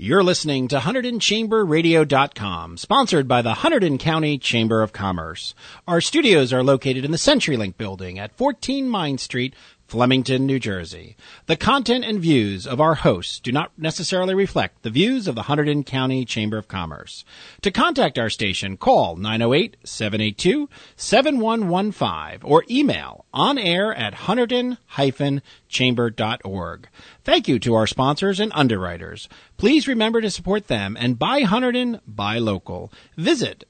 You're listening to HunterdonChamberRadio.com, sponsored by the Hunterdon County Chamber of Commerce. Our studios are located in the CenturyLink building at 14 Mine Street, Flemington, New Jersey. The content and views of our hosts do not necessarily reflect the views of the Hunterdon County Chamber of Commerce. To contact our station, call 908-782-7115 or email onair@hunterdon-chamber.org. Thank you to our sponsors and underwriters. Please remember to support them and buy Hunterdon, buy local. Visit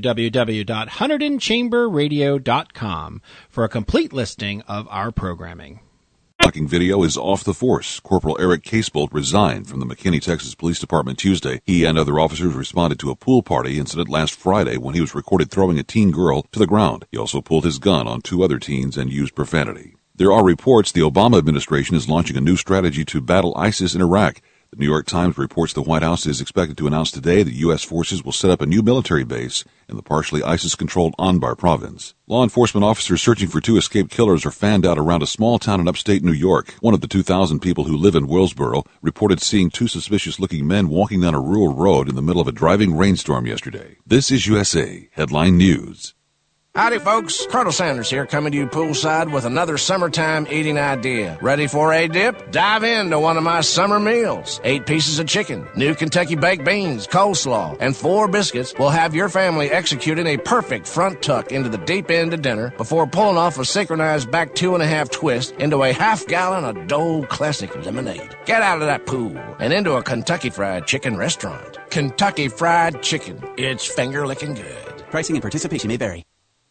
www.HunterdonChamberRadio.com for a complete listing of our programming. Shocking video is off the force. Corporal Eric Casebolt resigned from the McKinney, Texas Police Department Tuesday. He and other officers responded to a pool party incident last Friday when he was recorded throwing a teen girl to the ground. He also pulled his gun on two other teens and used profanity. There are reports the Obama administration is launching a new strategy to battle ISIS in Iraq. The New York Times reports the White House is expected to announce today that U.S. forces will set up a new military base in the partially ISIS-controlled Anbar province. Law enforcement officers searching for two escaped killers are fanned out around a small town in upstate New York. One of the 2,000 people who live in Willsboro reported seeing two suspicious-looking men walking down a rural road in the middle of a driving rainstorm yesterday. This is USA Headline News. Howdy, folks. Colonel Sanders here, coming to you poolside with another summertime eating idea. Ready for a dip? Dive into one of my summer meals. 8 pieces of chicken, new Kentucky baked beans, coleslaw, and 4 biscuits will have your family executing a perfect front tuck into the deep end of dinner before pulling off a synchronized back 2.5 twist into a half-gallon of Dole Classic lemonade. Get out of that pool and into a Kentucky Fried Chicken restaurant. Kentucky Fried Chicken. It's finger-licking good. Pricing and participation may vary.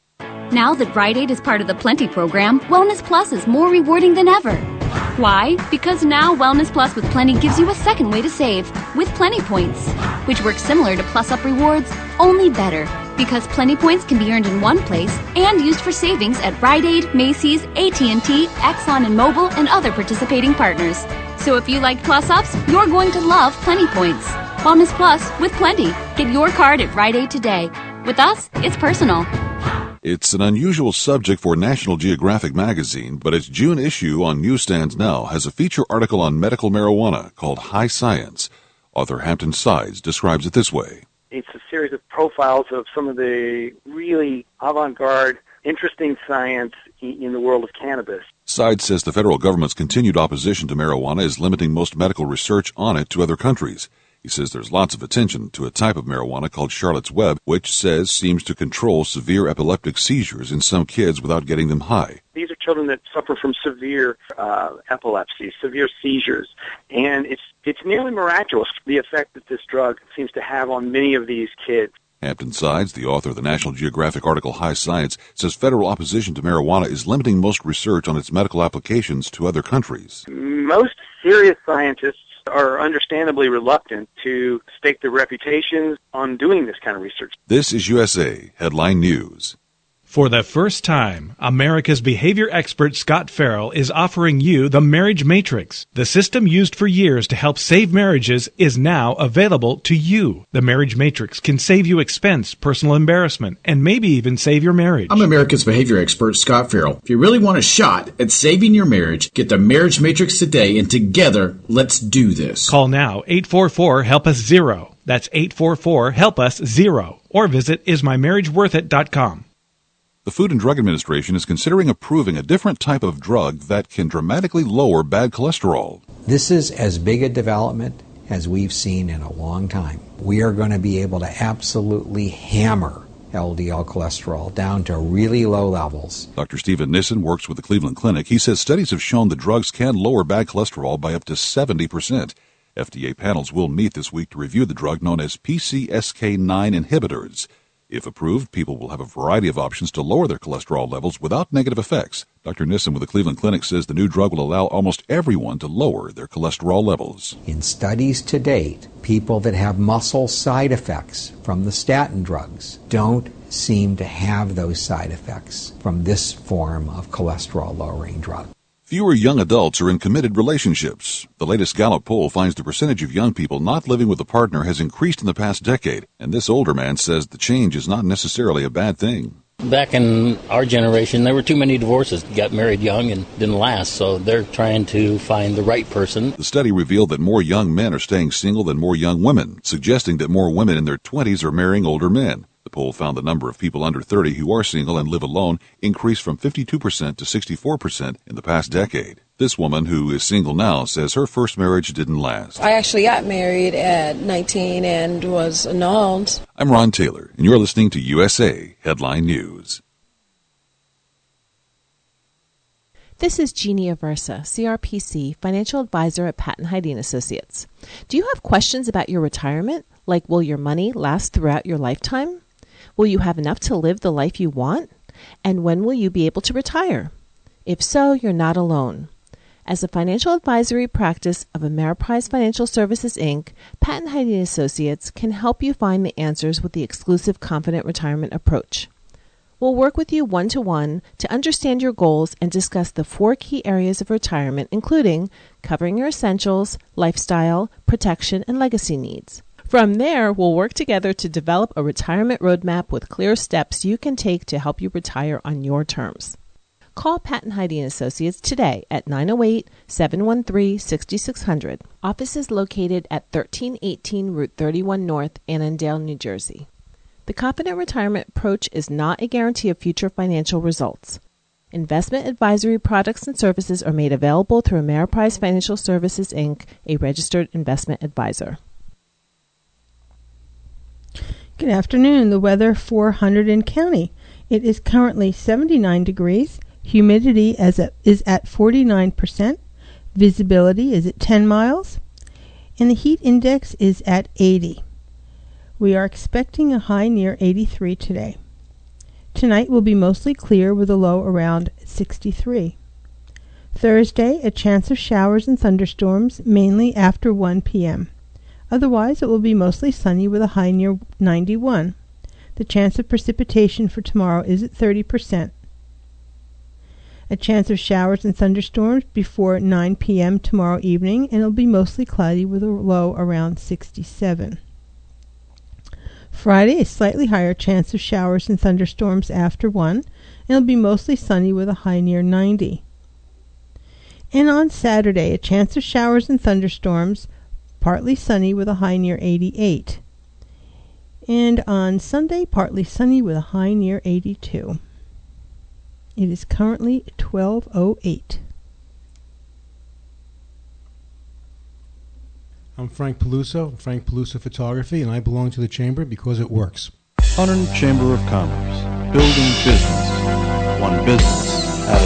Now that Rite Aid is part of the Plenty program, Wellness Plus is more rewarding than ever. Why? Because now Wellness Plus with Plenty gives you a second way to save with Plenty Points, which works similar to Plus Up Rewards, only better. Because Plenty Points can be earned in one place and used for savings at Rite Aid, Macy's, AT&T, Exxon and Mobil, and other participating partners. So if you like Plus Ups, you're going to love Plenty Points. Wellness Plus with Plenty. Get your card at Rite Aid today. With us, it's personal. It's an unusual subject for National Geographic magazine, but its June issue on newsstands now has a feature article on medical marijuana called High Science. Author Hampton Sides describes it this way. It's a series of profiles of some of the really avant-garde, interesting science in the world of cannabis. Sides says the federal government's continued opposition to marijuana is limiting most medical research on it to other countries. He says there's lots of attention to a type of marijuana called Charlotte's Web, which says seems to control severe epileptic seizures in some kids without getting them high. These are children that suffer from severe epilepsy, severe seizures, and it's nearly miraculous the effect that this drug seems to have on many of these kids. Hampton Sides, the author of the National Geographic article High Science, says federal opposition to marijuana is limiting most research on its medical applications to other countries. Most serious scientists are understandably reluctant to stake their reputations on doing this kind of research. This is USA Headline News. For the first time, America's behavior expert Scott Farrell is offering you the Marriage Matrix. The system used for years to help save marriages is now available to you. The Marriage Matrix can save you expense, personal embarrassment, and maybe even save your marriage. I'm America's behavior expert Scott Farrell. If you really want a shot at saving your marriage, get the Marriage Matrix today, and together, let's do this. Call now, 844-HELP-US-0. That's 844-HELP-US-0. Or visit ismymarriageworthit.com. The Food and Drug Administration is considering approving a different type of drug that can dramatically lower bad cholesterol. This is as big a development as we've seen in a long time. We are going to be able to absolutely hammer LDL cholesterol down to really low levels. Dr. Stephen Nissen works with the Cleveland Clinic. He says studies have shown the drugs can lower bad cholesterol by up to 70%. FDA panels will meet this week to review the drug known as PCSK9 inhibitors. If approved, people will have a variety of options to lower their cholesterol levels without negative effects. Dr. Nissen with the Cleveland Clinic says the new drug will allow almost everyone to lower their cholesterol levels. In studies to date, people that have muscle side effects from the statin drugs don't seem to have those side effects from this form of cholesterol-lowering drug. Fewer young adults are in committed relationships. The latest Gallup poll finds the percentage of young people not living with a partner has increased in the past decade, and this older man says the change is not necessarily a bad thing. Back in our generation, there were too many divorces. Got married young and didn't last, so they're trying to find the right person. The study revealed that more young men are staying single than more young women, suggesting that more women in their 20s are marrying older men. The poll found the number of people under 30 who are single and live alone increased from 52% to 64% in the past decade. This woman, who is single now, says her first marriage didn't last. I actually got married at 19 and was annulled. I'm Ron Taylor, and you're listening to USA Headline News. This is Jeannie Aversa, CRPC, Financial Advisor at Patton Hyde & Associates. Do you have questions about your retirement? Like, will your money last throughout your lifetime? Will you have enough to live the life you want? And when will you be able to retire? If so, you're not alone. As a financial advisory practice of Ameriprise Financial Services, Inc., Patton Hyde & Associates can help you find the answers with the exclusive Confident Retirement approach. We'll work with you one-to-one to understand your goals and discuss the 4 key areas of retirement, including covering your essentials, lifestyle, protection, and legacy needs. From there, we'll work together to develop a retirement roadmap with clear steps you can take to help you retire on your terms. Call Patton Hyde & Associates today at 908-713-6600. Office is located at 1318 Route 31 North, Annandale, New Jersey. The Confident Retirement approach is not a guarantee of future financial results. Investment advisory products and services are made available through Ameriprise Financial Services, Inc., a registered investment advisor. Good afternoon. The weather for Hunterdon County. It is currently 79 degrees. Humidity is at 49%. Visibility is at 10 miles. And the heat index is at 80. We are expecting a high near 83 today. Tonight will be mostly clear with a low around 63. Thursday, a chance of showers and thunderstorms, mainly after 1 p.m. Otherwise, it will be mostly sunny with a high near 91. The chance of precipitation for tomorrow is at 30%. A chance of showers and thunderstorms before 9 p.m. tomorrow evening, and it will be mostly cloudy with a low around 67. Friday, a slightly higher chance of showers and thunderstorms after 1, and it will be mostly sunny with a high near 90. And on Saturday, a chance of showers and thunderstorms, partly sunny with a high near 88. And on Sunday, partly sunny with a high near 82. It is currently 12:08. I'm Frank Peluso, Frank Peluso Photography, and I belong to the Chamber because it works. Hunterdon Chamber of Commerce, building business, one business at a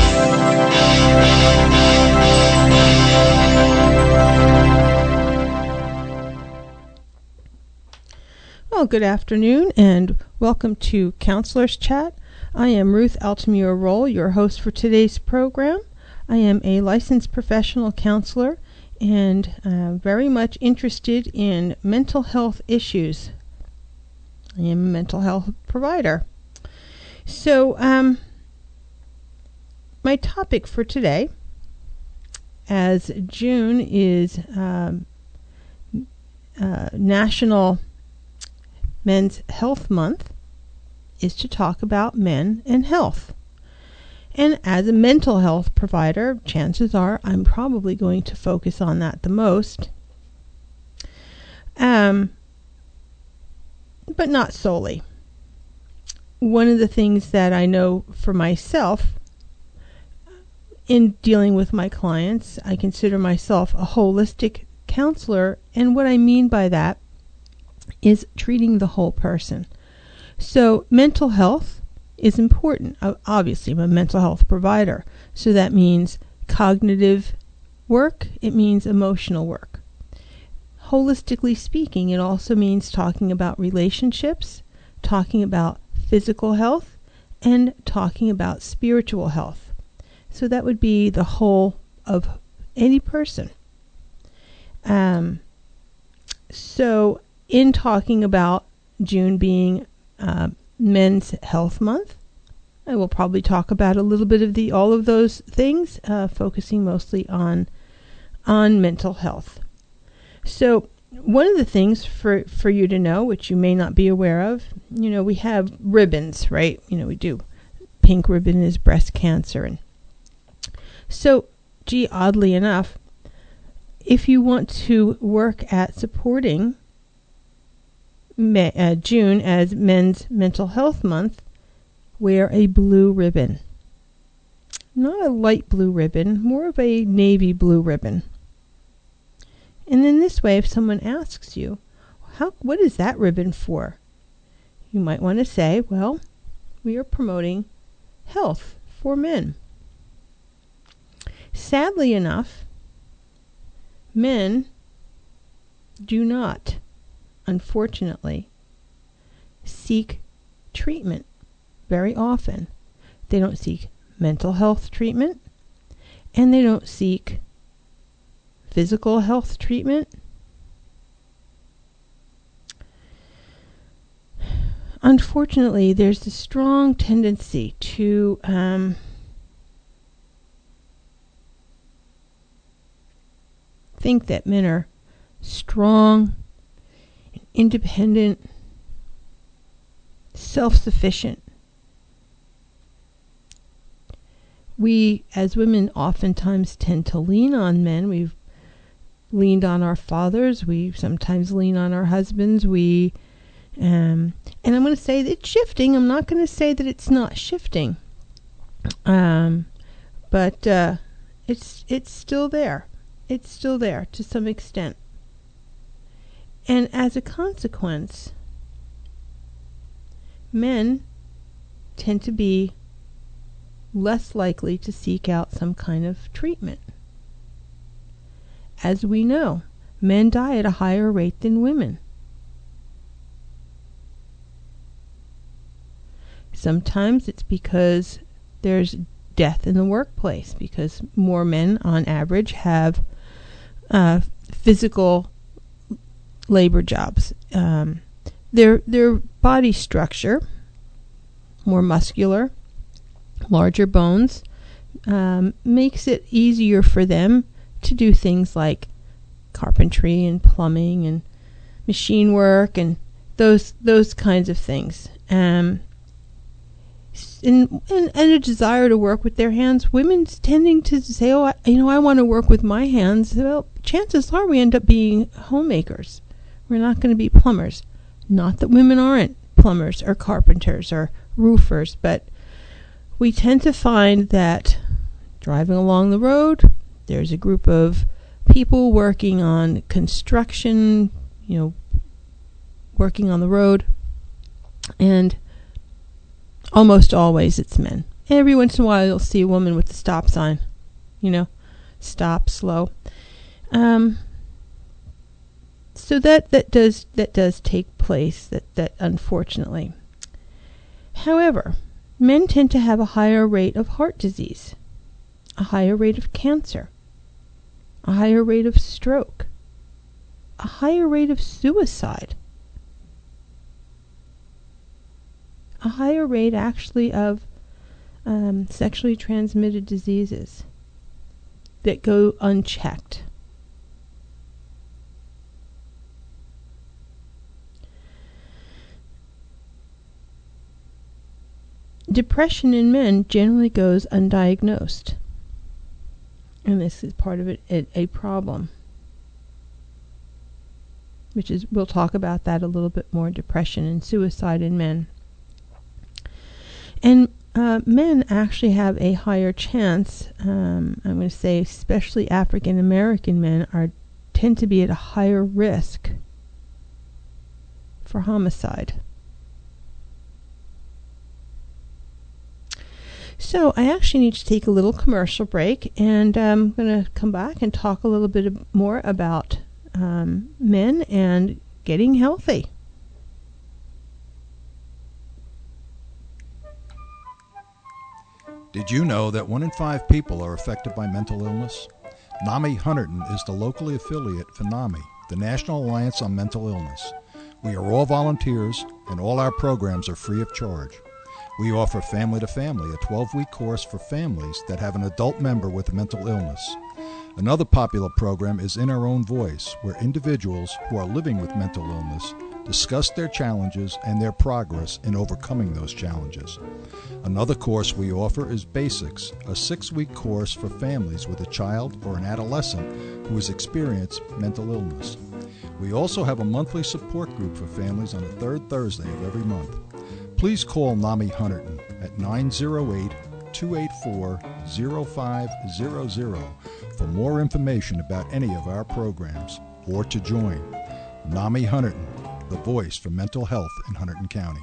time. Well, good afternoon, and welcome to Counselor's Chat. I am Ruth Altamura Roll, your host for today's program. I am a licensed professional counselor and very much interested in mental health issues. I am a mental health provider. So, my topic for today, as June is National Men's Health Month, is to talk about men and health. And as a mental health provider, chances are I'm probably going to focus on that the most. But not solely. One of the things that I know for myself in dealing with my clients, I consider myself a holistic counselor, and what I mean by that is treating the whole person. So mental health is important. Obviously, I'm a mental health provider, so that means cognitive work, it means emotional work. Holistically speaking, it also means talking about relationships, talking about physical health, and talking about spiritual health. So that would be the whole of any person. So in talking about June being Men's Health Month, I will probably talk about a little bit of all of those things, focusing mostly on mental health. So one of the things for you to know, which you may not be aware of, we have ribbons, right? We do. Pink ribbon is breast cancer. And so, oddly enough, if you want to work at supporting June as Men's Mental Health Month, wear a blue ribbon. Not a light blue ribbon, more of a navy blue ribbon. And in this way, if someone asks you, what is that ribbon for? You might want to say, well, we are promoting health for men. Sadly enough, men do not, unfortunately, seek treatment very often. They don't seek mental health treatment, and they don't seek physical health treatment. Unfortunately, there's a strong tendency to think that men are strong, independent, self-sufficient. We, as women, oftentimes tend to lean on men. We've leaned on our fathers. We sometimes lean on our husbands. And I'm going to say that it's shifting. I'm not going to say that it's not shifting. But it's still there. It's still there to some extent. And as a consequence, men tend to be less likely to seek out some kind of treatment. As we know, men die at a higher rate than women. Sometimes it's because there's death in the workplace, because more men on average have physical labor jobs. Their body structure, more muscular, larger bones, makes it easier for them to do things like carpentry and plumbing and machine work and those kinds of things. And a desire to work with their hands. Women's tending to say, I want to work with my hands. Well, chances are we end up being homemakers. We're not going to be plumbers. Not that women aren't plumbers or carpenters or roofers, but we tend to find that driving along the road, there's a group of people working on construction, working on the road, and almost always it's men. Every once in a while you'll see a woman with the stop sign, stop, slow. So that does take place, that unfortunately. However, men tend to have a higher rate of heart disease, a higher rate of cancer, a higher rate of stroke, a higher rate of suicide, a higher rate actually of sexually transmitted diseases that go unchecked. Depression in men generally goes undiagnosed, and this is part of it a problem, which is, we'll talk about that a little bit more, depression and suicide in men. And men actually have a higher chance, I'm going to say especially African American men tend to be at a higher risk for homicide. So I actually need to take a little commercial break, and I'm going to come back and talk a little bit more about men and getting healthy. Did you know that 1 in 5 people are affected by mental illness? NAMI Hunterdon is the locally affiliate for NAMI, the National Alliance on Mental Illness. We are all volunteers, and all our programs are free of charge. We offer Family to Family, a 12-week course for families that have an adult member with a mental illness. Another popular program is In Our Own Voice, where individuals who are living with mental illness discuss their challenges and their progress in overcoming those challenges. Another course we offer is Basics, a 6-week course for families with a child or an adolescent who has experienced mental illness. We also have a monthly support group for families on the third Thursday of every month. Please call NAMI Hunterdon at 908-284-0500 for more information about any of our programs or to join. NAMI Hunterdon, the voice for mental health in Hunterdon County.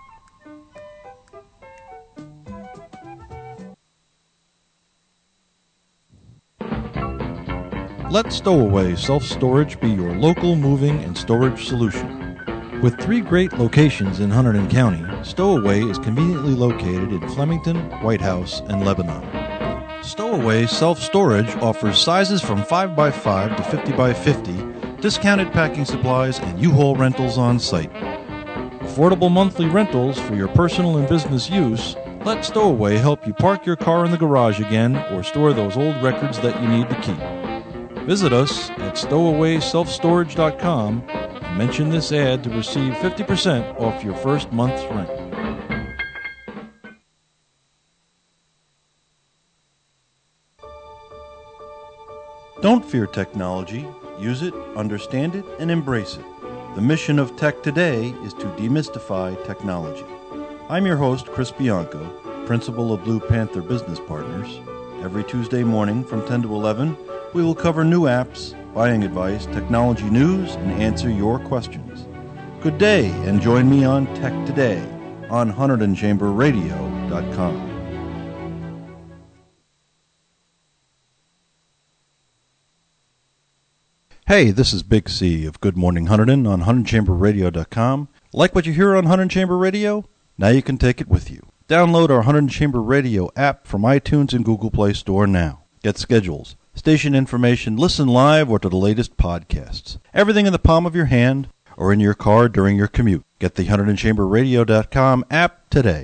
Let Stowaway Self-Storage be your local moving and storage solution. With 3 great locations in Hunterdon County, Stowaway is conveniently located in Flemington, White House, and Lebanon. Stowaway Self-Storage offers sizes from 5x5 to 50x50, discounted packing supplies, and U-Haul rentals on site. Affordable monthly rentals for your personal and business use. Let Stowaway help you park your car in the garage again or store those old records that you need to keep. Visit us at stowawayselfstorage.com and mention this ad to receive 50% off your first month's rent. Don't fear technology. Use it, understand it, and embrace it. The mission of Tech Today is to demystify technology. I'm your host, Chris Bianco, principal of Blue Panther Business Partners. Every Tuesday morning from 10 to 11, we will cover new apps, buying advice, technology news, and answer your questions. Good day, and join me on Tech Today on HunterdonChamberRadio.com. Hey, this is Big C of Good Morning Hunterdon on HunterdonChamberRadio.com. Like what you hear on Hunterdon Chamber Radio? Now you can take it with you. Download our Hunterdon Chamber Radio app from iTunes and Google Play Store now. Get schedules, station information, listen live or to the latest podcasts. Everything in the palm of your hand or in your car during your commute. Get the HunterdonChamberRadio.com app today.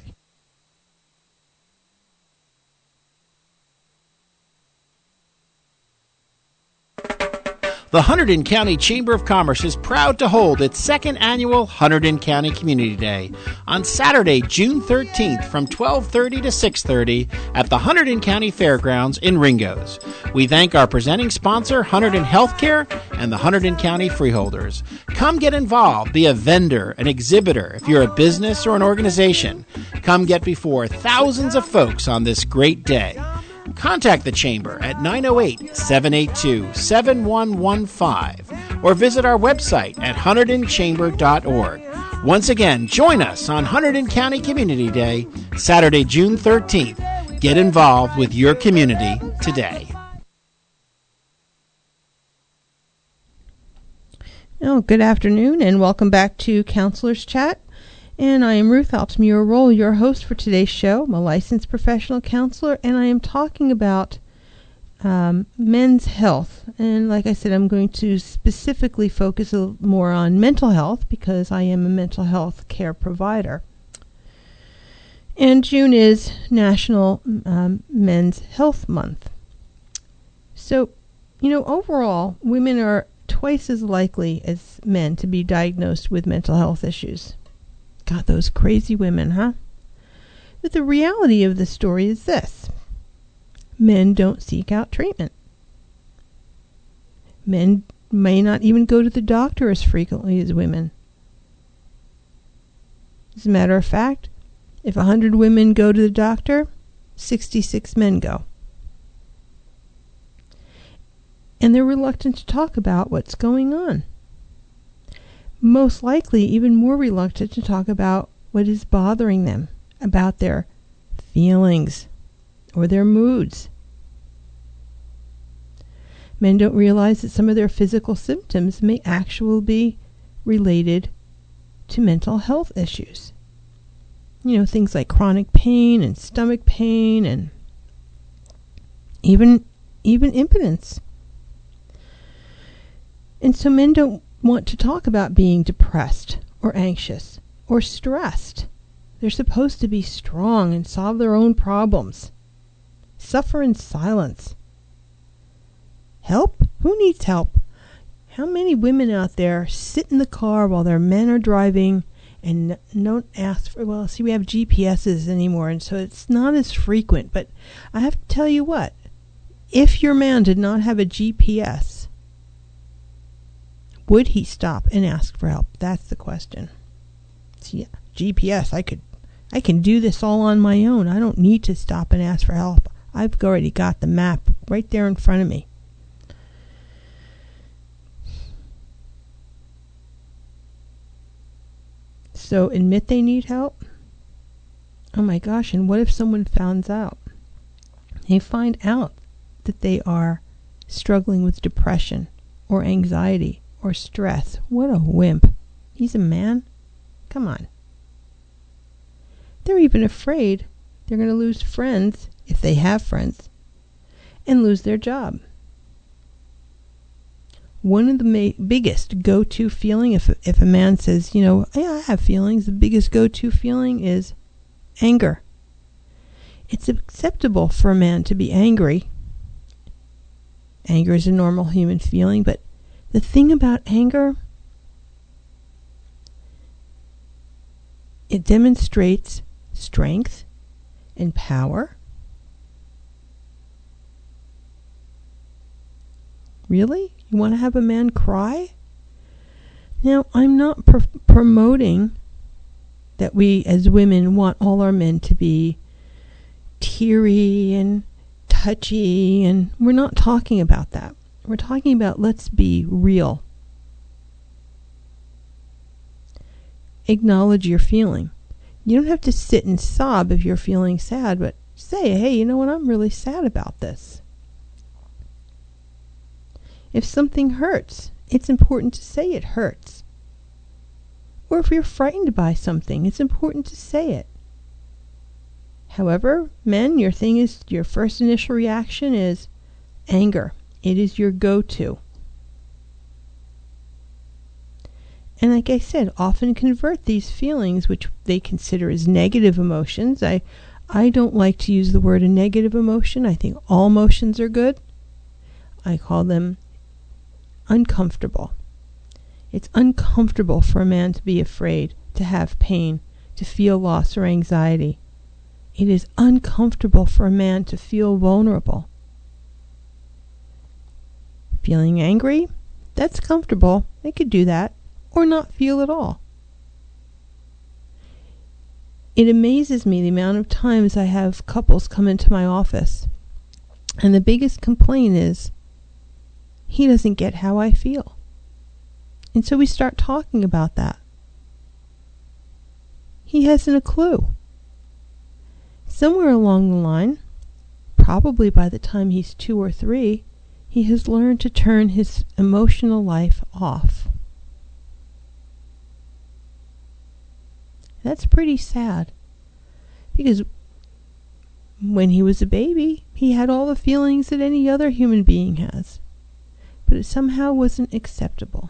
The Hunterdon County Chamber of Commerce is proud to hold its second annual Hunterdon County Community Day on Saturday, June 13th from 12:30 to 6:30 at the Hunterdon County Fairgrounds in Ringgoes. We thank our presenting sponsor, Hunterdon Healthcare, and the Hunterdon County Freeholders. Come get involved, be a vendor, an exhibitor if you're a business or an organization. Come get before thousands of folks on this great day. Contact the Chamber at 908-782-7115 or visit our website at HunterdonChamber.org. Once again, join us on Hunterdon County Community Day, Saturday, June 13th. Get involved with your community today. Oh, good afternoon and welcome back to Counselor's Chat. And I am Ruth Altamura-Roll, your host for today's show. I'm a licensed professional counselor, and I am talking about men's health. And like I said, I'm going to specifically focus a little more on mental health because I am a mental health care provider. And June is National Men's Health Month. So, overall, women are twice as likely as men to be diagnosed with mental health issues. God, those crazy women, huh? But the reality of the story is this. Men don't seek out treatment. Men may not even go to the doctor as frequently as women. As a matter of fact, if 100 women go to the doctor, 66 men go. And they're reluctant to talk about what's going on. Most likely even more reluctant to talk about what is bothering them, about their feelings or their moods. Men don't realize that some of their physical symptoms may actually be related to mental health issues. Things like chronic pain and stomach pain and even impotence. And so men don't want to talk about being depressed or anxious or stressed. They're supposed to be strong and solve their own problems. Suffer in silence. Help? Who needs help? How many women out there sit in the car while their men are driving and don't ask for, well, see, we have GPSs anymore, and so it's not as frequent. But I have to tell you what, if your man did not have a GPS, would he stop and ask for help? That's the question. See, GPS, I can do this all on my own. I don't need to stop and ask for help. I've already got the map right there in front of me. So admit they need help? Oh my gosh, and what if someone finds out? They find out that they are struggling with depression or anxiety or stress. What a wimp. He's a man? Come on. They're even afraid they're going to lose friends, if they have friends, and lose their job. One of the biggest go-to feeling, if a man says, yeah, I have feelings, the biggest go-to feeling is anger. It's acceptable for a man to be angry. Anger is a normal human feeling, but the thing about anger, it demonstrates strength and power. Really? You want to have a man cry? Now, I'm not promoting that we as women want all our men to be teary and touchy, and we're not talking about that. We're talking about let's be real. Acknowledge your feeling. You don't have to sit and sob if you're feeling sad, but say, hey, you know what, I'm really sad about this. If something hurts, it's important to say it hurts. Or if you're frightened by something, it's important to say it. However, men, your first initial reaction is anger. It is your go-to. And like I said, often convert these feelings, which they consider as negative emotions. I don't like to use the word a negative emotion. I think all emotions are good. I call them uncomfortable. It's uncomfortable for a man to be afraid, to have pain, to feel loss or anxiety. It is uncomfortable for a man to feel vulnerable. Feeling angry, that's comfortable. They could do that, or not feel at all. It amazes me the amount of times I have couples come into my office, and the biggest complaint is, he doesn't get how I feel. And so we start talking about that. He hasn't a clue. Somewhere along the line, probably by the time he's 2 or 3, he has learned to turn his emotional life off. That's pretty sad. Because when he was a baby, he had all the feelings that any other human being has. But it somehow wasn't acceptable.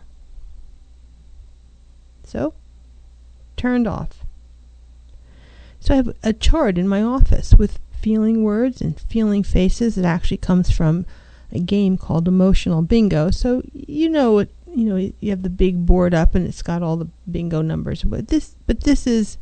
So, turned off. So I have a chart in my office with feeling words and feeling faces. It actually comes from a game called Emotional Bingo. So you have the big board up and it's got all the bingo numbers. But this is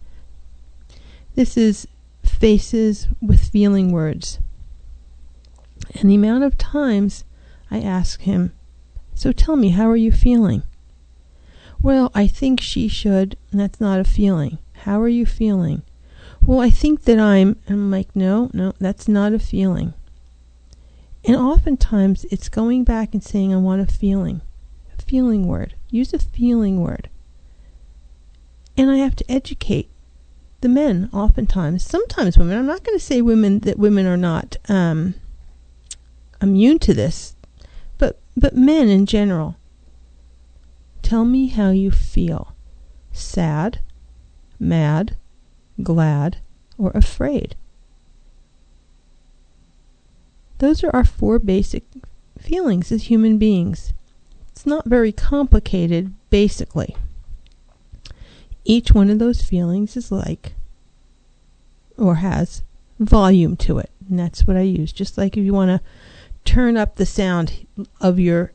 faces with feeling words. And the amount of times I ask him, so tell me, how are you feeling? Well, I think she should, and that's not a feeling. How are you feeling? Well, I think that and I'm like, no, that's not a feeling. And oftentimes it's going back and saying, I want a feeling word. Use a feeling word. And I have to educate the men oftentimes. Sometimes women. I'm not going to say that women are not immune to this, but men in general. Tell me how you feel. Sad, mad, glad, or afraid. Those are our 4 basic feelings as human beings. It's not very complicated, basically. Each one of those feelings is like, or has, volume to it. And that's what I use. Just like if you want to turn up the sound of your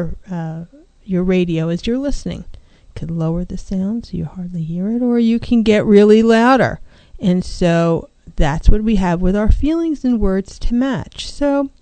radio as you're listening. You could lower the sound so you hardly hear it, or you can get really louder. And so that's what we have with our feelings and words to match. So,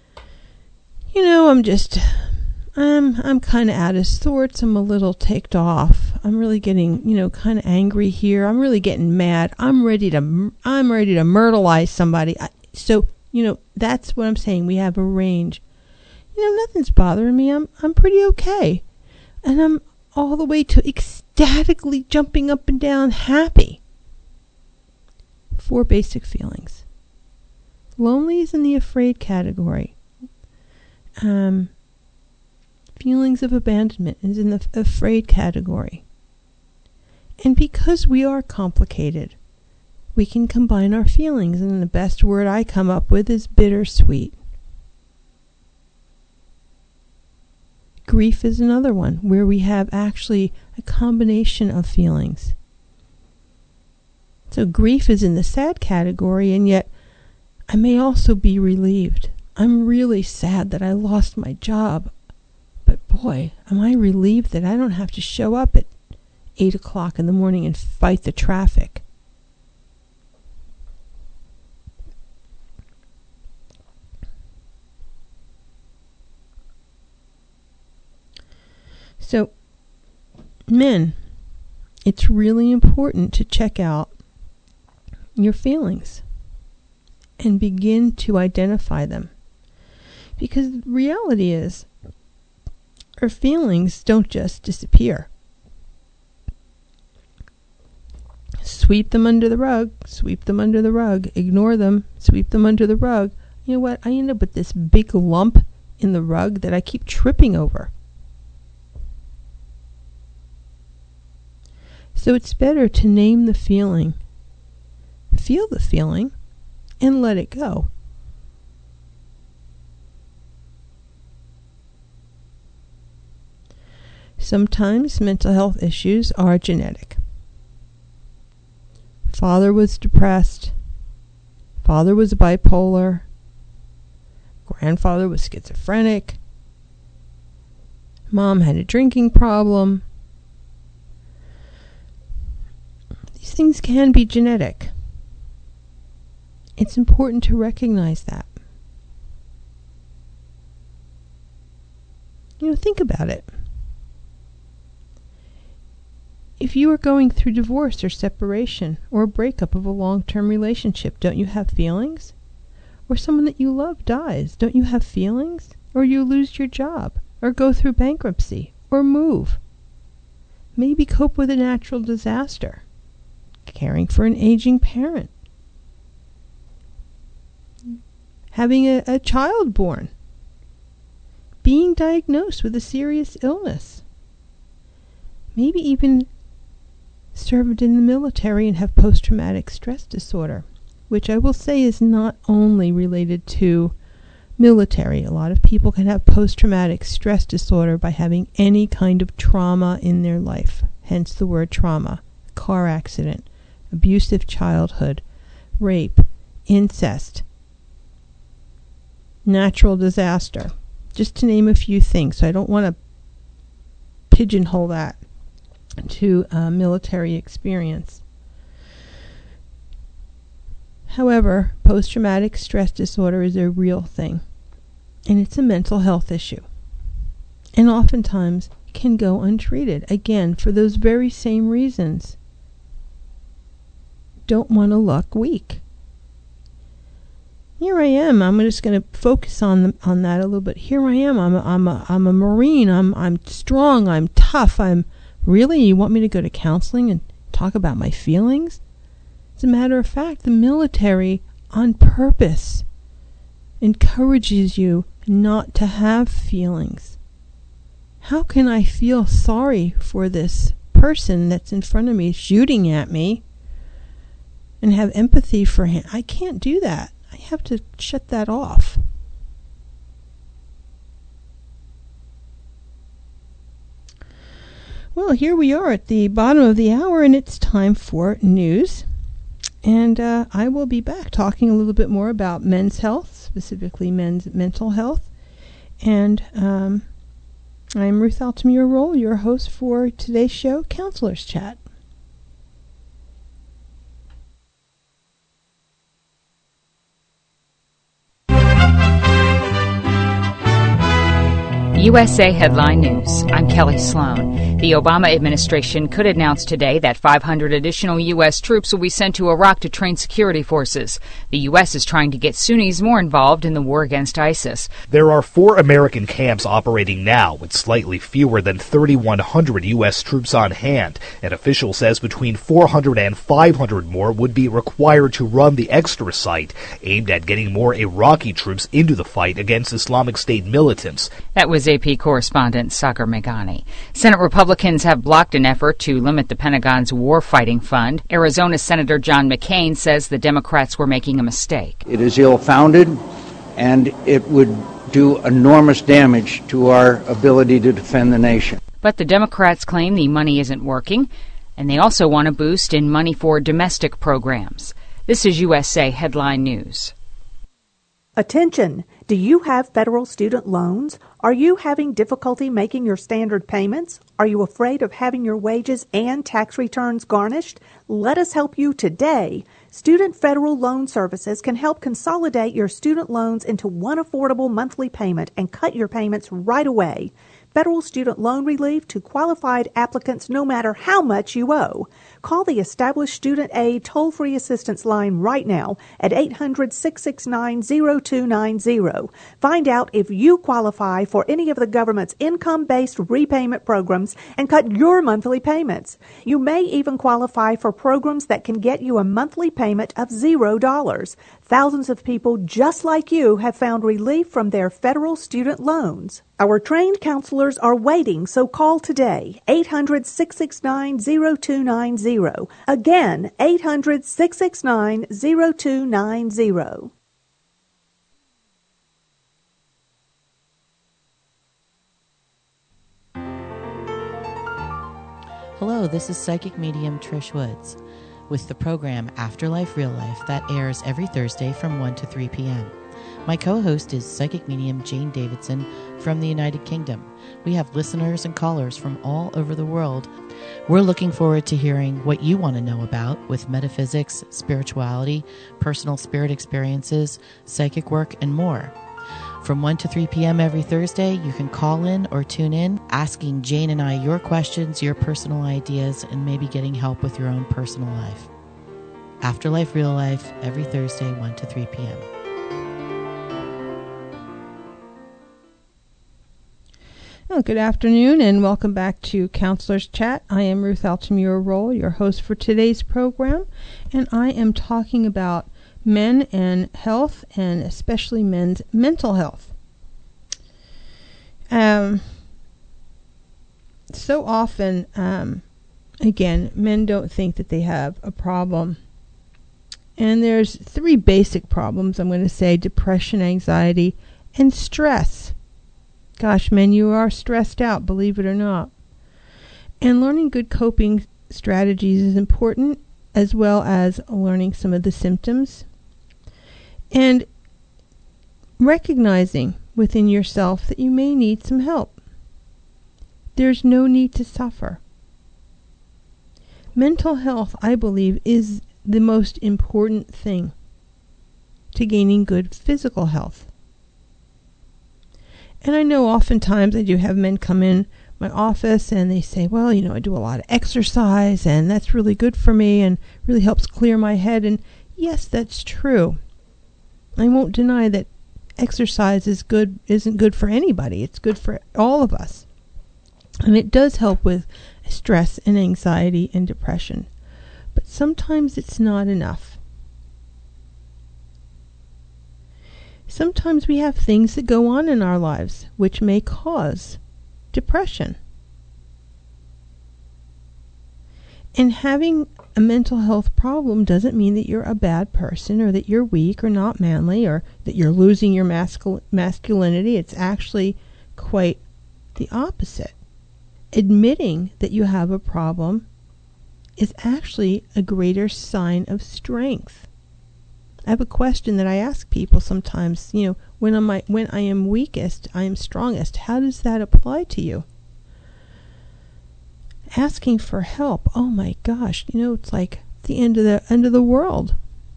I'm kind of out of sorts. I'm a little ticked off. I'm really getting, kind of angry here. I'm really getting mad. I'm ready to myrtleize somebody. So, that's what I'm saying. We have a range. Nothing's bothering me. I'm pretty okay. And I'm all the way to ecstatically jumping up and down happy. 4 basic feelings. Lonely is in the afraid category. Feelings of abandonment is in the afraid category. And because we are complicated, we can combine our feelings, and the best word I come up with is bittersweet. Grief is another one, where we have actually a combination of feelings. So grief is in the sad category, and yet I may also be relieved. I'm really sad that I lost my job. But boy, am I relieved that I don't have to show up at 8 o'clock in the morning and fight the traffic. So, men, it's really important to check out your feelings and begin to identify them. Because the reality is, our feelings don't just disappear. Sweep them under the rug, ignore them, sweep them under the rug. You know what? I end up with this big lump in the rug that I keep tripping over. So it's better to name the feeling, feel the feeling, and let it go. Sometimes mental health issues are genetic. Father was depressed. Father was bipolar. Grandfather was schizophrenic. Mom had a drinking problem. These things can be genetic. It's important to recognize that. Think about it. If you are going through divorce or separation or a breakup of a long-term relationship, don't you have feelings? Or someone that you love dies, don't you have feelings? Or you lose your job, or go through bankruptcy, or move. Maybe cope with a natural disaster, caring for an aging parent, having a child born, being diagnosed with a serious illness, maybe even served in the military and have post-traumatic stress disorder, which I will say is not only related to military. A lot of people can have post-traumatic stress disorder by having any kind of trauma in their life, hence the word trauma. Car accident, abusive childhood, rape, incest, natural disaster, just to name a few things. So I don't want to pigeonhole that to military experience. However, post-traumatic stress disorder is a real thing, and it's a mental health issue, and oftentimes can go untreated, again, for those very same reasons. Don't want to look weak. Here I am. I'm just going to focus on that a little bit. Here I am. I'm a Marine. I'm strong. I'm tough. Really? You want me to go to counseling and talk about my feelings? As a matter of fact, the military, on purpose, encourages you not to have feelings. How can I feel sorry for this person that's in front of me shooting at me and have empathy for him? I can't do that. I have to shut that off. Well, here we are at the bottom of the hour, and it's time for news. And I will be back talking a little bit more about men's health, specifically men's mental health. And I'm Ruth Altamura-Roll, your host for today's show, Counselors Chat. USA Headline News. I'm Kelly Sloan. The Obama administration could announce today that 500 additional U.S. troops will be sent to Iraq to train security forces. The U.S. is trying to get Sunnis more involved in the war against ISIS. There are 4 American camps operating now, with slightly fewer than 3,100 U.S. troops on hand. An official says between 400 and 500 more would be required to run the extra site, aimed at getting more Iraqi troops into the fight against Islamic State militants. That was AP correspondent Sagar Meghani. Senate Republicans have blocked an effort to limit the Pentagon's war-fighting fund. Arizona Senator John McCain says the Democrats were making a mistake. It is ill-founded, and it would do enormous damage to our ability to defend the nation. But the Democrats claim the money isn't working, and they also want a boost in money for domestic programs. This is USA Headline News. Attention! Do you have federal student loans? Are you having difficulty making your standard payments? Are you afraid of having your wages and tax returns garnished? Let us help you today. Student Federal Loan Services can help consolidate your student loans into one affordable monthly payment and cut your payments right away. Federal student loan relief to qualified applicants no matter how much you owe. Call the Established Student Aid toll-free assistance line right now at 800-669-0290. Find out if you qualify for any of the government's income-based repayment programs and cut your monthly payments. You may even qualify for programs that can get you a monthly payment of $0. Thousands of people just like you have found relief from their federal student loans. Our trained counselors are waiting, so call today, 800-669-0290. Again, 800-669-0290. Hello, this is psychic medium Trish Woods with the program Afterlife Real Life that airs every Thursday from 1 to 3 p.m. My co-host is psychic medium Jane Davidson from the United Kingdom. We have listeners and callers from all over the world. We're looking forward to hearing what you want to know about with metaphysics, spirituality, personal spirit experiences, psychic work, and more. From 1 to 3 p.m. every Thursday, you can call in or tune in, asking Jane and I your questions, your personal ideas, and maybe getting help with your own personal life. Afterlife Real Life, every Thursday, 1 to 3 p.m. Well, good afternoon and welcome back to Counselors Chat. I am Ruth Altamura-Roll, your host for today's program, and I am talking about men and health, and especially men's mental health. So often, again, men don't think that they have a problem. And there's 3 basic problems, I'm going to say: depression, anxiety, and stress. Gosh, men, you are stressed out, believe it or not. And learning good coping strategies is important, as well as learning some of the symptoms. And recognizing within yourself that you may need some help. There's no need to suffer. Mental health, I believe, is the most important thing to gaining good physical health. And I know oftentimes I do have men come in my office and they say, well, I do a lot of exercise and that's really good for me and really helps clear my head. And yes, that's true. I won't deny that exercise isn't good for anybody. It's good for all of us. And it does help with stress and anxiety and depression. But sometimes it's not enough. Sometimes we have things that go on in our lives which may cause depression. And having a mental health problem doesn't mean that you're a bad person or that you're weak or not manly or that you're losing your masculinity. It's actually quite the opposite. Admitting that you have a problem is actually a greater sign of strength. I have a question that I ask people sometimes, when I am weakest, I am strongest. How does that apply to you? Asking for help, oh my gosh, it's like the end of the world.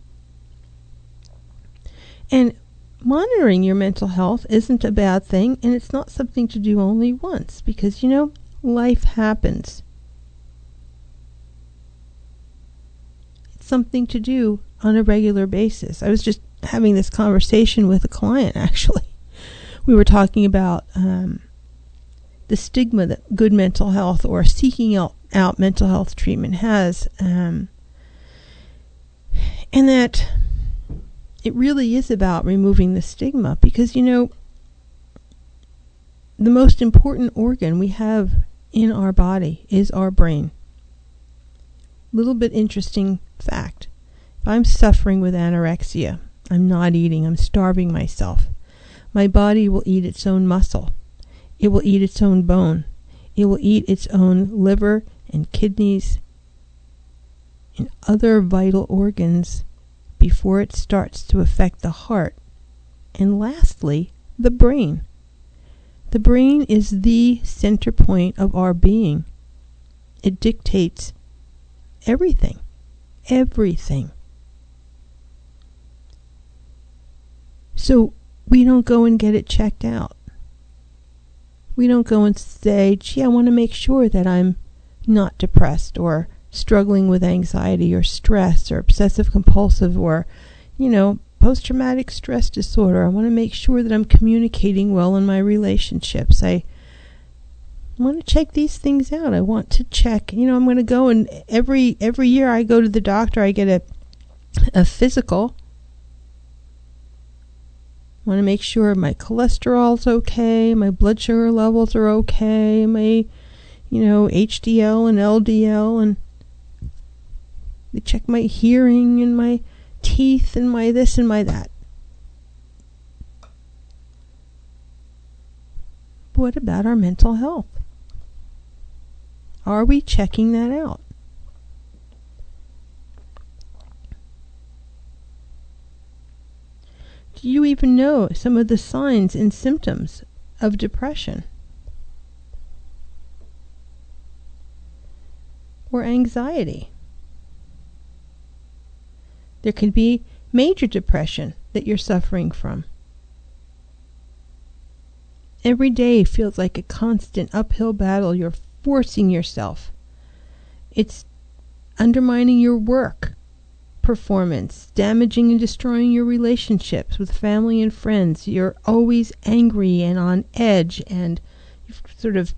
And monitoring your mental health isn't a bad thing, and it's not something to do only once, because life happens. It's something to do on a regular basis. I was just having this conversation with a client, actually. We were talking about the stigma that good mental health or seeking out mental health treatment has, and that it really is about removing the stigma, because, the most important organ we have in our body is our brain. Little bit interesting fact. If I'm suffering with anorexia, I'm not eating, I'm starving myself, my body will eat its own muscle. It will eat its own bone. It will eat its own liver and kidneys and other vital organs before it starts to affect the heart. And lastly, the brain. The brain is the center point of our being. It dictates everything. Everything. So we don't go and get it checked out. We don't go and say, gee, I want to make sure that I'm not depressed or struggling with anxiety or stress or obsessive compulsive or, post-traumatic stress disorder. I want to make sure that I'm communicating well in my relationships. I want to check these things out. I want to check, I'm going to go, and every year I go to the doctor, I get a physical. I want to make sure my cholesterol's okay, my blood sugar levels are okay, my, HDL and LDL, and they check my hearing and my teeth and my this and my that. What about our mental health? Are we checking that out? Do you even know some of the signs and symptoms of depression or anxiety? There can be major depression that you're suffering from. Every day feels like a constant uphill battle. You're forcing yourself. It's undermining your work performance, damaging and destroying your relationships with family and friends. You're always angry and on edge, and sort of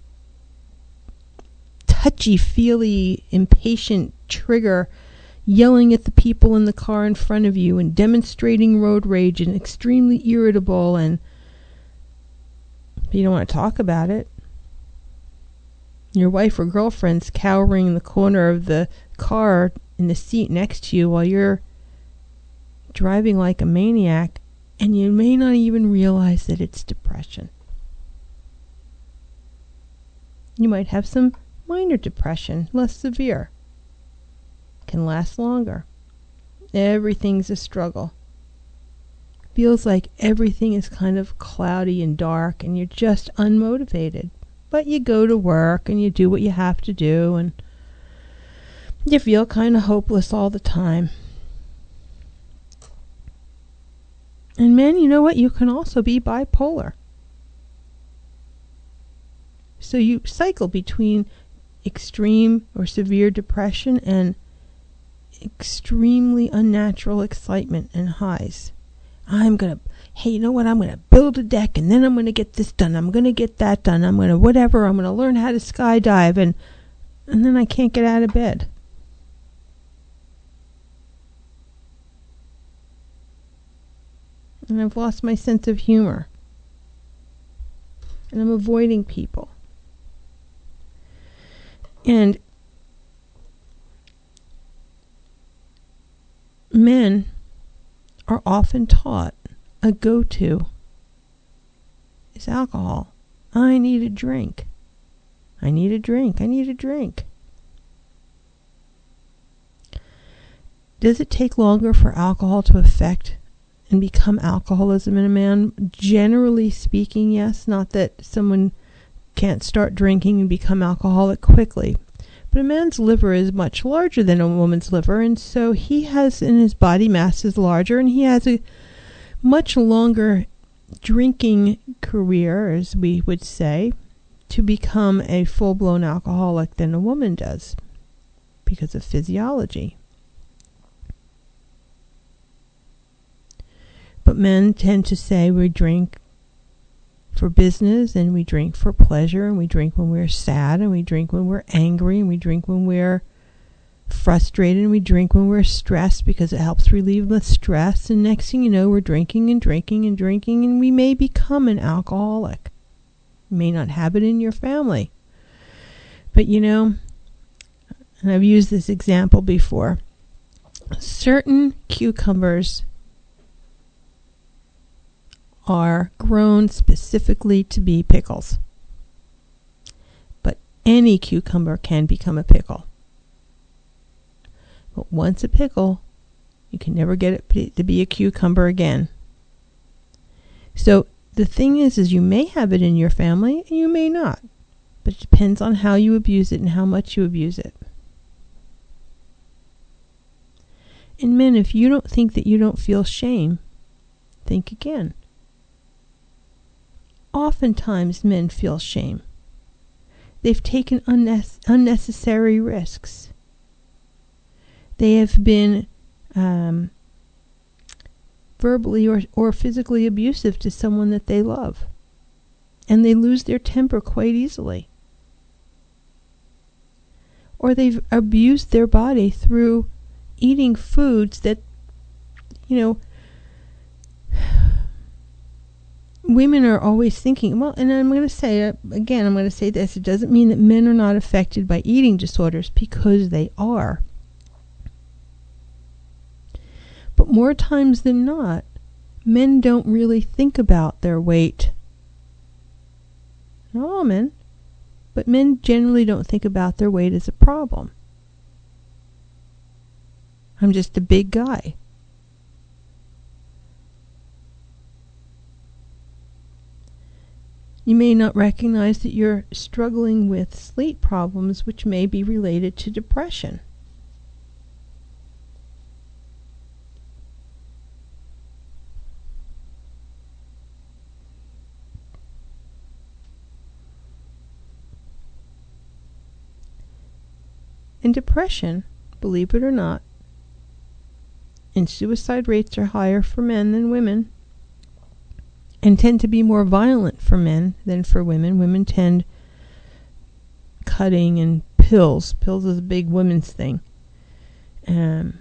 touchy-feely, impatient trigger, yelling at the people in the car in front of you and demonstrating road rage and extremely irritable, and you don't want to talk about it. Your wife or girlfriend's cowering in the corner of the car in the seat next to you while you're driving like a maniac, and you may not even realize that it's depression. You might have some minor depression, less severe. Can last longer. Everything's a struggle. Feels like everything is kind of cloudy and dark, and you're just unmotivated. But you go to work and you do what you have to do, and you feel kind of hopeless all the time. And men, you know what? You can also be bipolar. So you cycle between extreme or severe depression and extremely unnatural excitement and highs. Hey, you know what? I'm going to build a deck, and then I'm going to get this done. I'm going to get that done. I'm going to whatever. I'm going to learn how to skydive, and then I can't get out of bed. And I've lost my sense of humor. And I'm avoiding people. And men are often taught a go-to is alcohol. I need a drink. I need a drink. I need a drink. Does it take longer for alcohol to affect and become alcoholism in a man? Generally speaking, yes. Not that someone can't start drinking and become alcoholic quickly. But a man's liver is much larger than a woman's liver, and so he has, and his body mass is larger, and he has a much longer drinking career, as we would say, to become a full-blown alcoholic than a woman does because of physiology. But men tend to say we drink for business, and we drink for pleasure, and we drink when we're sad, and we drink when we're angry, and we drink when we're frustrated, and we drink when we're stressed because it helps relieve the stress. And next thing you know, we're drinking and drinking and drinking, and we may become an alcoholic. You may not have it in your family. But you know, and I've used this example before, certain cucumbers are grown specifically to be pickles. But any cucumber can become a pickle. But once a pickle, you can never get it to be a cucumber again. So the thing is you may have it in your family and you may not. But it depends on how you abuse it and how much you abuse it. And men, if you don't think that you don't feel shame, think again. Oftentimes men feel shame. They've taken unnecessary risks. They have been verbally or physically abusive to someone that they love. And they lose their temper quite easily. Or they've abused their body through eating foods that, you know, women are always thinking, well, and I'm going to say, again, I'm going to say this, it doesn't mean that men are not affected by eating disorders, because they are. But more times than not, men don't really think about their weight. Not all men, but men generally don't think about their weight as a problem. I'm just a big guy. You may not recognize that you're struggling with sleep problems, which may be related to depression. And depression, believe it or not, and suicide rates are higher for men than women, and tend to be more violent for men than for women. Women tend cutting and pills. Pills is a big women's thing. And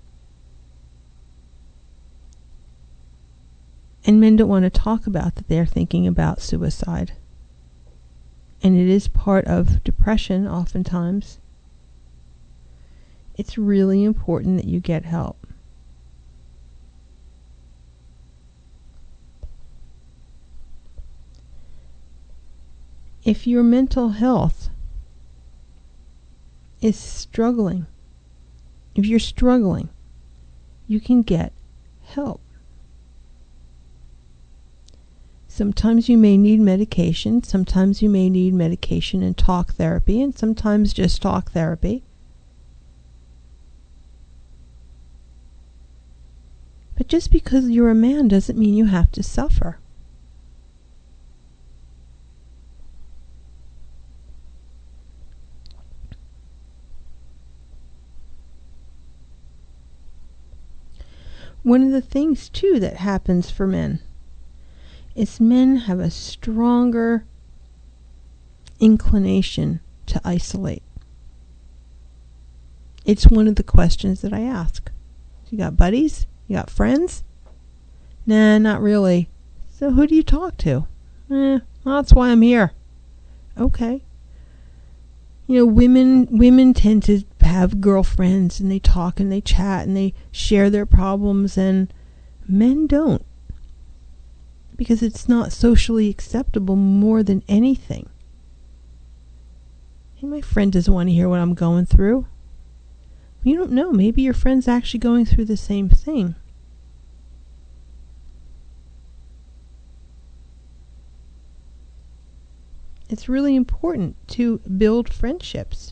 men don't want to talk about that they're thinking about suicide. And it is part of depression oftentimes. It's really important that you get help. If your mental health is struggling, if you're struggling, you can get help. Sometimes you may need medication, sometimes you may need medication and talk therapy, and sometimes just talk therapy. But just because you're a man doesn't mean you have to suffer. One of the things, too, that happens for men is men have a stronger inclination to isolate. It's one of the questions that I ask. You got buddies? You got friends? Nah, not really. So who do you talk to? Well, that's why I'm here. Okay. You know, women tend to have girlfriends, and they talk and they chat and they share their problems, and men don't, because it's not socially acceptable more than anything. Hey, my friend doesn't want to hear what I'm going through. You don't know. Maybe your friend's actually going through the same thing. It's really important to build friendships.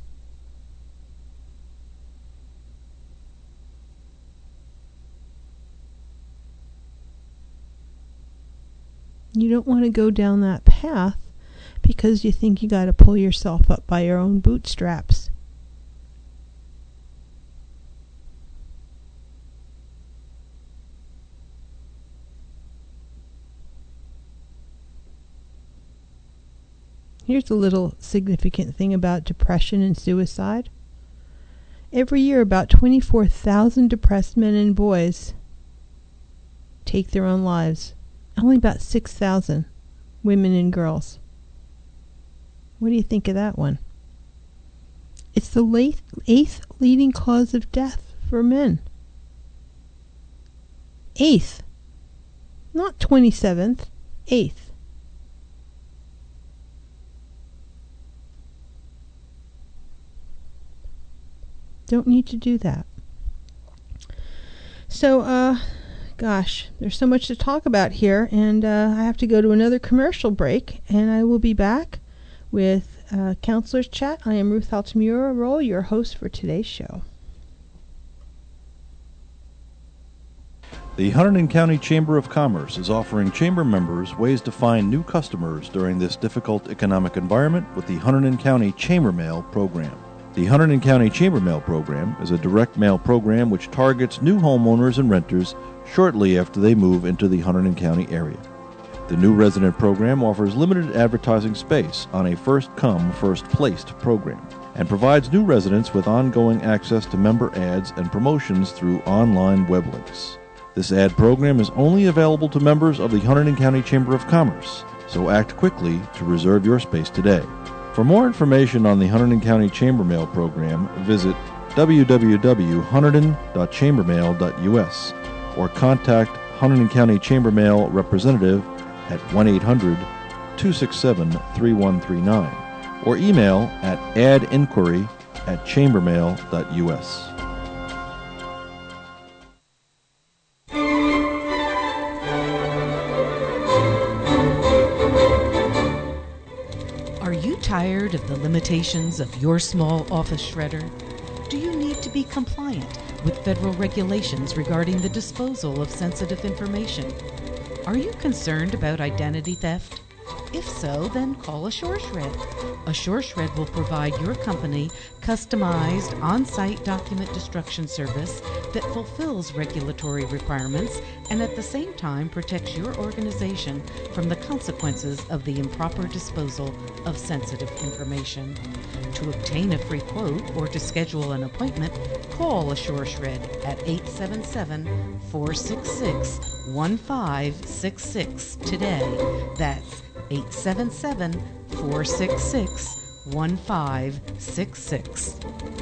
You don't want to go down that path because you think you got to pull yourself up by your own bootstraps. Here's a little significant thing about depression and suicide. Every year, about 24,000 depressed men and boys take their own lives. Only about 6,000 women and girls. What do you think of that one? It's the eighth leading cause of death for men. 8th. Not 27th. 8th. Don't need to do that. So, gosh, there's so much to talk about here, and I have to go to another commercial break, and I will be back with Counselor's Chat. I am Ruth Altamura Roll, your host for today's show. The Hunterdon County Chamber of Commerce is offering chamber members ways to find new customers during this difficult economic environment with the Hunterdon County Chamber Mail Program. The Hunterdon County Chamber Mail Program is a direct mail program which targets new homeowners and renters shortly after they move into the Hunterdon County area. The new resident program offers limited advertising space on a first-come, first-placed program and provides new residents with ongoing access to member ads and promotions through online web links. This ad program is only available to members of the Hunterdon County Chamber of Commerce, so act quickly to reserve your space today. For more information on the Hunterdon County Chamber Mail Program, visit www.hunterdon.chambermail.us or contact Hunterdon County Chamber Mail representative at 1-800-267-3139 or email at adinquiry@chambermail.us. Tired of the limitations of your small office shredder? Do you need to be compliant with federal regulations regarding the disposal of sensitive information? Are you concerned about identity theft? If so, then call AssureShred. AssureShred will provide your company customized on-site document destruction service that fulfills regulatory requirements and at the same time protects your organization from the consequences of the improper disposal of sensitive information. To obtain a free quote or to schedule an appointment, call AssureShred at 877-466-1566 today. That's 877-466-1566.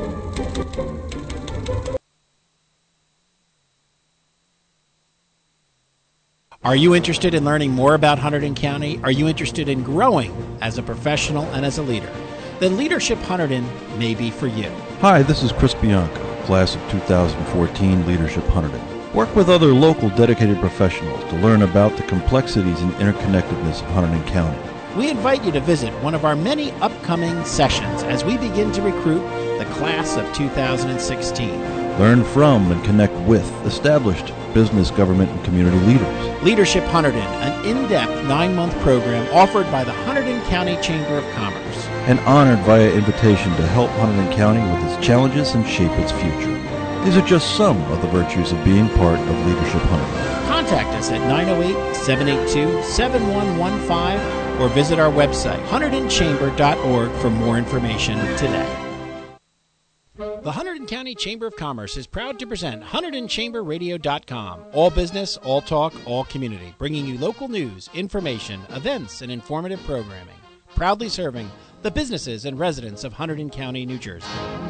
Are you interested in learning more about Hunterdon County? Are you interested in growing as a professional and as a leader? Then Leadership Hunterdon may be for you. Hi, this is Chris Bianco, class of 2014 Leadership Hunterdon. Work with other local dedicated professionals to learn about the complexities and interconnectedness of Hunterdon County. We invite you to visit one of our many upcoming sessions as we begin to recruit the class of 2016. Learn from and connect with established business, government, and community leaders. Leadership Hunterdon, an in-depth 9-month program offered by the Hunterdon County Chamber of Commerce. And honored via invitation to help Hunterdon County with its challenges and shape its future. These are just some of the virtues of being part of Leadership Hunterdon. Contact us at 908-782-7115 or visit our website, hunterdonchamber.org, for more information today. The Hunterdon County Chamber of Commerce is proud to present HunterdonChamberRadio.com. All business, all talk, all community, bringing you local news, information, events, and informative programming. Proudly serving the businesses and residents of Hunterdon County, New Jersey.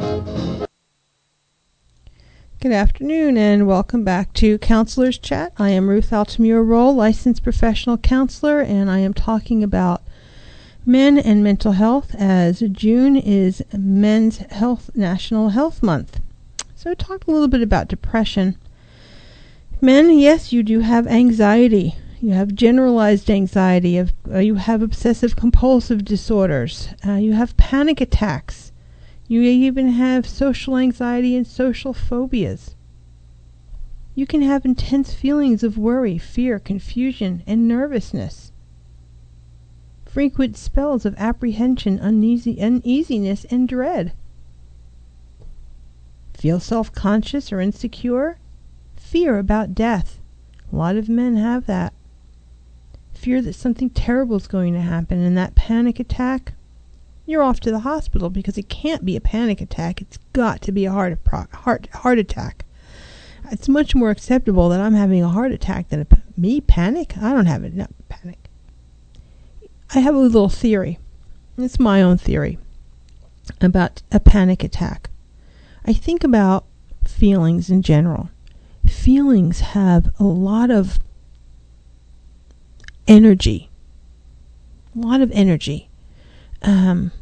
Good afternoon and welcome back to Counselor's Chat. I am Ruth Altamura Roll, licensed professional counselor, and I am talking about men and mental health as June is Men's Health National Health Month. So I talked a little bit about depression. Men, yes, you do have anxiety. You have generalized anxiety. You have obsessive compulsive disorders. You have panic attacks. You even have social anxiety and social phobias. You can have intense feelings of worry, fear, confusion, and nervousness. Frequent spells of apprehension, uneasiness, and dread. Feel self-conscious or insecure? Fear about death. A lot of men have that. Fear that something terrible is going to happen, and that panic attack, you're off to the hospital because it can't be a panic attack. It's got to be a heart attack. It's much more acceptable that I'm having a heart attack than me panic. I don't have it. No, panic. I have a little theory. It's my own theory about a panic attack. I think about feelings in general. Feelings have a lot of energy. I'm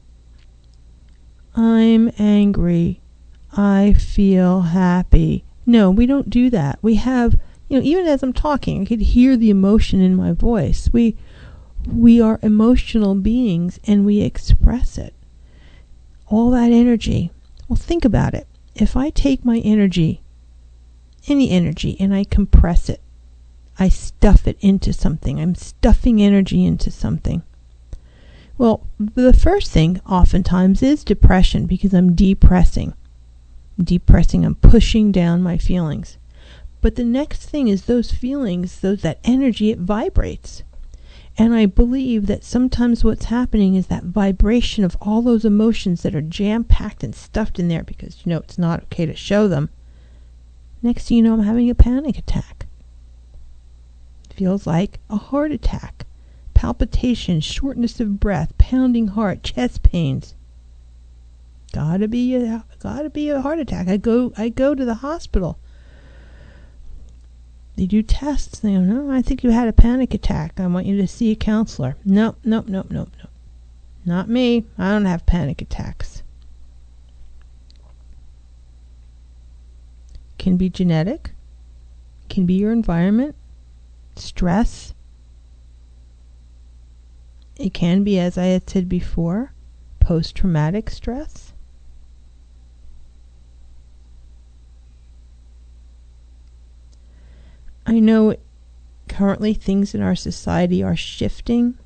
angry. I feel happy. No, we don't do that. We have, even as I'm talking, I could hear the emotion in my voice. We are emotional beings, and we express it. All that energy. Well, think about it. If I take my energy, any energy, and I compress it, I stuff it into something. I'm stuffing energy into something. Well, the first thing oftentimes is depression, because I'm depressing. I'm pushing down my feelings. But the next thing is those feelings, that energy, it vibrates. And I believe that sometimes what's happening is that vibration of all those emotions that are jam-packed and stuffed in there, because, it's not okay to show them. Next thing you know, I'm having a panic attack. Feels like a heart attack. Palpitations, shortness of breath, pounding heart, chest pains. Gotta be a heart attack. I go to the hospital. They do tests. They go, no, I think you had a panic attack. I want you to see a counselor. Nope. Not me. I don't have panic attacks. Can be genetic. Can be your environment. Stress. It can be, as I had said before, post-traumatic stress. I know currently things in our society are shifting.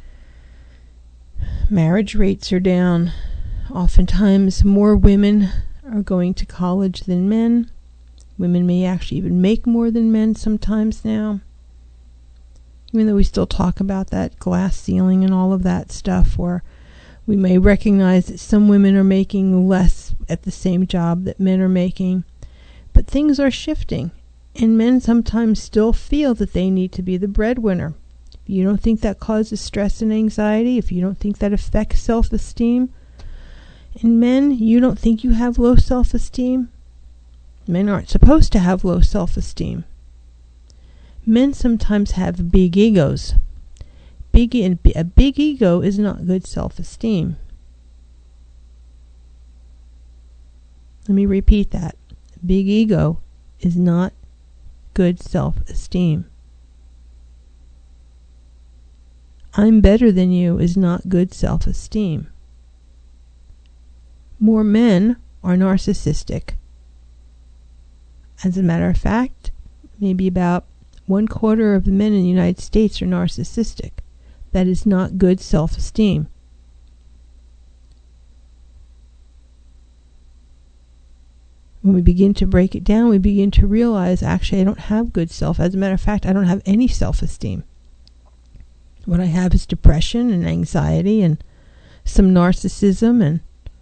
Marriage rates are down. Oftentimes more women are going to college than men. Women may actually even make more than men sometimes now. Even though we still talk about that glass ceiling and all of that stuff, or we may recognize that some women are making less at the same job that men are making. But things are shifting. And men sometimes still feel that they need to be the breadwinner. If you don't think that causes stress and anxiety, if you don't think that affects self-esteem, and men, you don't think you have low self-esteem, men aren't supposed to have low self-esteem. Men sometimes have big egos. A big ego is not good self-esteem. Let me repeat that. A big ego is not good self-esteem. I'm better than you is not good self-esteem. More men are narcissistic. As a matter of fact, maybe about 1/4 of the men in the United States are narcissistic. That is not good self-esteem. When we begin to break it down, we begin to realize, actually, I don't have good self. As a matter of fact, I don't have any self-esteem. What I have is depression and anxiety and some narcissism, and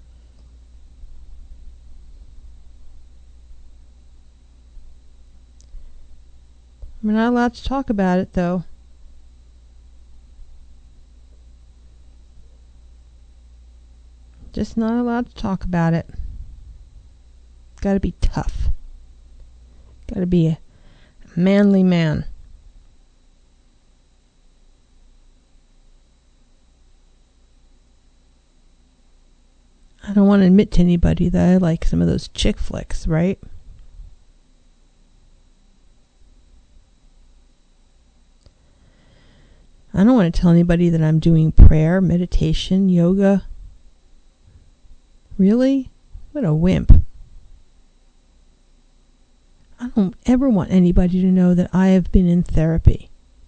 we're not allowed to talk about it, though. Just not allowed to talk about it. Got to be tough. Got to be a manly man. I don't want to admit to anybody that I like some of those chick flicks, right? I don't want to tell anybody that I'm doing prayer, meditation, yoga. Really? What a wimp. I don't ever want anybody to know that I have been in therapy.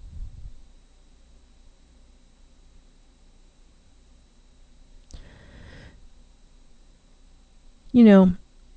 You know,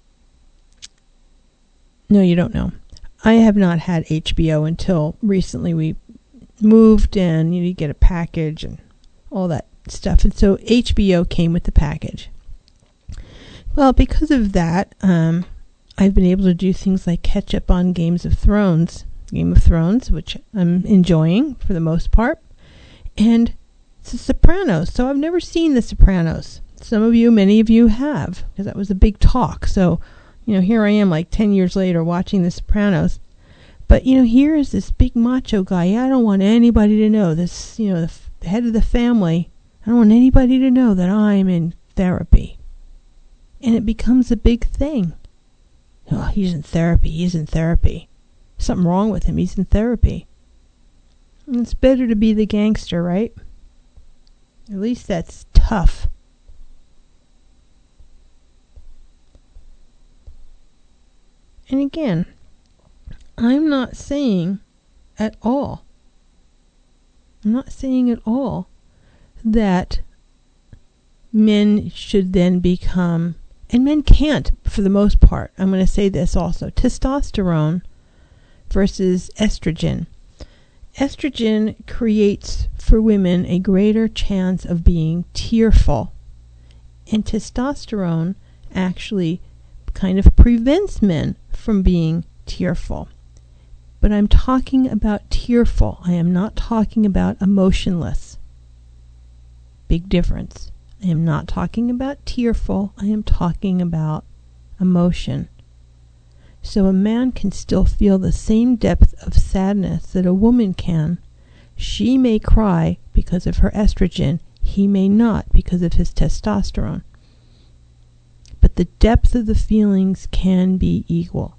no, you don't know. I have not had HBO until recently. We moved and you get a package and all that stuff. And so HBO came with the package. Well, because of that, I've been able to do things like catch up on Game of Thrones, which I'm enjoying for the most part. And it's The Sopranos. So I've never seen The Sopranos. Many of you have, because that was a big talk. So, here I am like 10 years later watching The Sopranos. But, here is this big macho guy. I don't want anybody to know this, the head of the family. I don't want anybody to know that I'm in therapy. And it becomes a big thing. Oh, he's in therapy. Something wrong with him. He's in therapy. And it's better to be the gangster, right? At least that's tough. And again, I'm not saying at all that men should then become, and men can't for the most part. I'm going to say this also. Testosterone versus estrogen. Estrogen creates for women a greater chance of being tearful. And testosterone actually kind of prevents men from being tearful. But I'm talking about tearful. I am not talking about emotionless. Big difference. I am not talking about tearful. I am talking about emotion. So a man can still feel the same depth of sadness that a woman can. She may cry because of her estrogen. He may not because of his testosterone. But the depth of the feelings can be equal.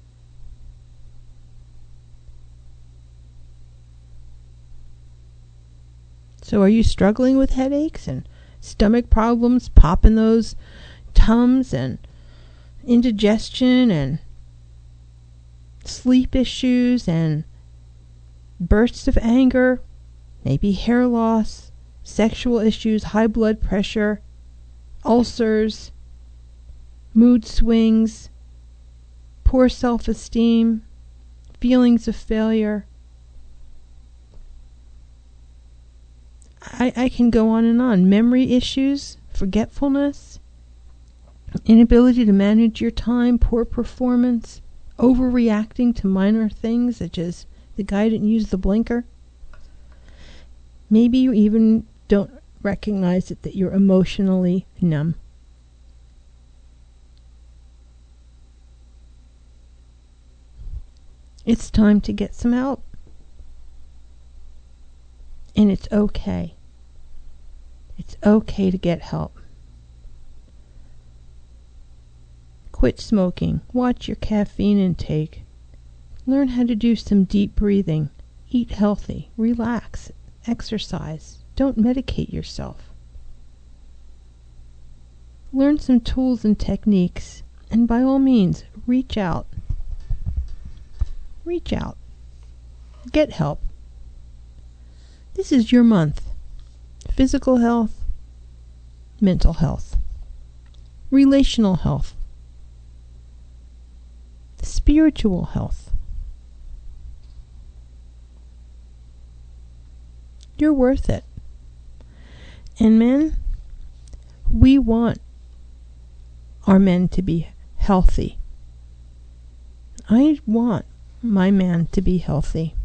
So are you struggling with headaches and stomach problems, popping those Tums and indigestion and sleep issues and bursts of anger, maybe hair loss, sexual issues, high blood pressure, ulcers, mood swings, poor self-esteem, feelings of failure? I can go on and on. Memory issues, forgetfulness, inability to manage your time, poor performance, overreacting to minor things such as the guy didn't use the blinker. Maybe you even don't recognize it, that you're emotionally numb. It's time to get some help. And it's okay. It's okay to get help. Quit smoking. Watch your caffeine intake. Learn how to do some deep breathing. Eat healthy. Relax. Exercise. Don't medicate yourself. Learn some tools and techniques. And by all means, reach out. Reach out. Get help. This is your month. Physical health, mental health, relational health, spiritual health. You're worth it. And men, we want our men to be healthy. I want my man to be healthy.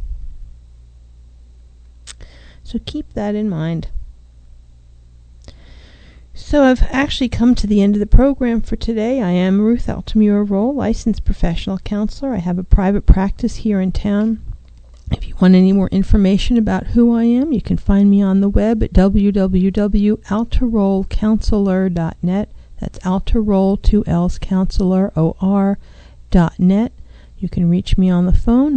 So keep that in mind. So I've actually come to the end of the program for today. I am Ruth Altamura-Roll, licensed professional counselor. I have a private practice here in town. If you want any more information about who I am, you can find me on the web at www.altarollcounselor.net. That's Altaroll, 2 L's, Counselor, OR.net. You can reach me on the phone,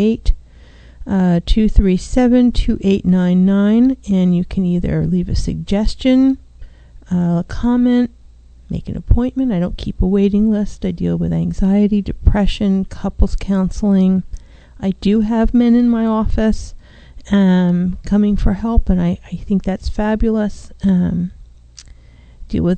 908-237-2899, and you can either leave a suggestion, a comment, make an appointment. I don't keep a waiting list. I deal with anxiety, depression, couples counseling. I do have men in my office coming for help, and I think that's fabulous. Deal with